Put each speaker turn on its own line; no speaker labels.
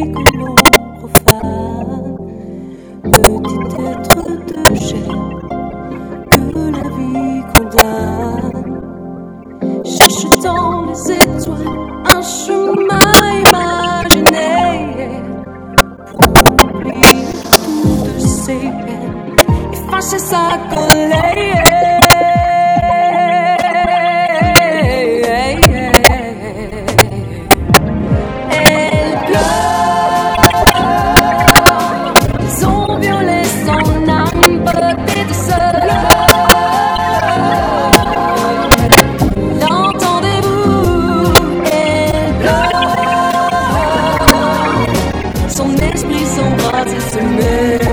que l'on profane, petit être de chair que la vie condamne. Cherche dans les étoiles un chemin imaginé pour oublier toutes ses peines, effacer sa colère.
Son esprit s'embrase et se met.